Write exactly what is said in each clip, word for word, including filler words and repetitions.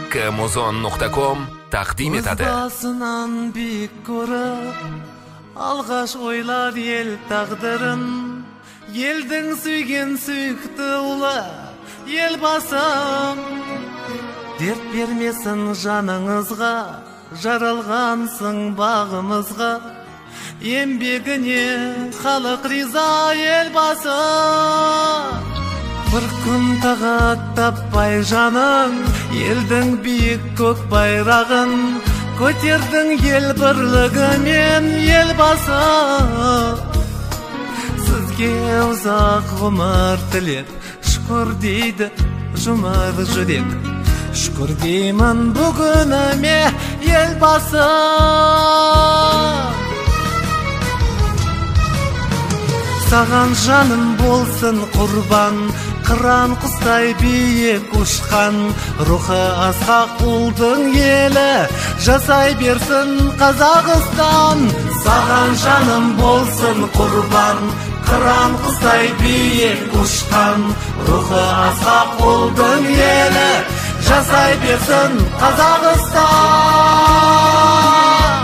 Muzon nuqta com taqdim etadi. Basынан bik ko'rib, alğaş oylar el taqdirin, elдің suygen suyukti ula, el basım. Dert bermesin жаныңызға, жаралғансың бағымызға, еңбегіне халық риза ел басым. Bir kun tağat tappay жаның, елдің биік көк байрағын, көтердің ел бірлігімен ел басы. Сізге ұзақ ғұмыр тілеп, шүкір дейді жұмыр жүрек. Шүкір деймін бүгініме ел басы. Саған жаным болсын құрбан, қыран құстай биік ұшқан, рухы асқақ ұлдың елі, жасай берсін Қазақстан. Саған жаным болсын құрбан, қыран құстай биік ұшқан, рухы асқақ ұлдың елі, жасай берсін Қазақстан.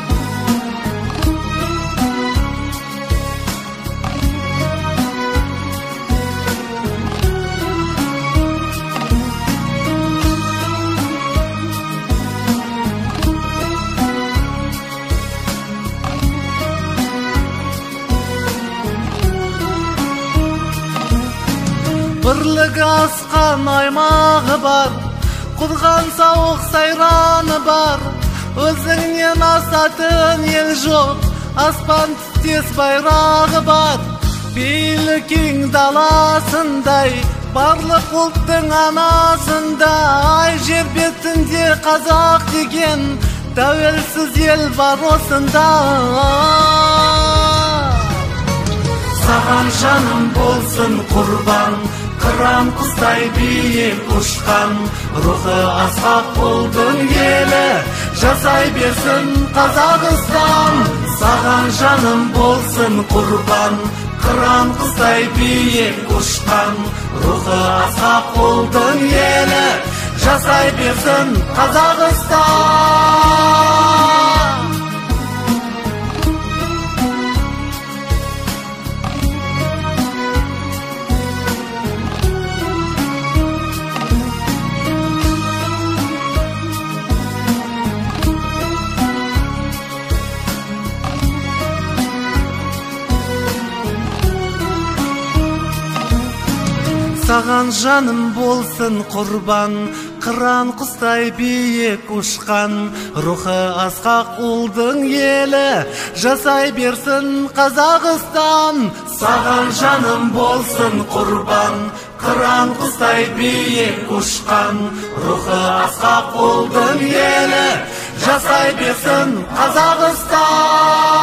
Бірлігі асқан аймағы бар, құдған сауық сайраны бар. Өзіңнен асатын ел жоқ, аспан түстес байрағы бар. Бейлі кең даласындай, барлық ұлттың анасындай, жер бетінде қазақ деген тәуелсіз ел бар осында. Саған жаным болсын құрбан, қыран құстай биік ұшқан, рухы асқақ ұлдың елі, жасай берсін Қазақстан. Саған жаным болсын құрбан, қыран құстай биік ұшқан, рухы асқақ ұлдың елі, жасай берсін Қазақстан. Саған жаным болсын құрбан, қыран құстай биік ұшқан, рухы асқақ ұлдың елі, жасай берсін Қазақстан. Саған жаным болсын құрбан, қыран құстай биік ұшқан, рухы асқақ ұлдың елі, жасай берсін Қазақстан.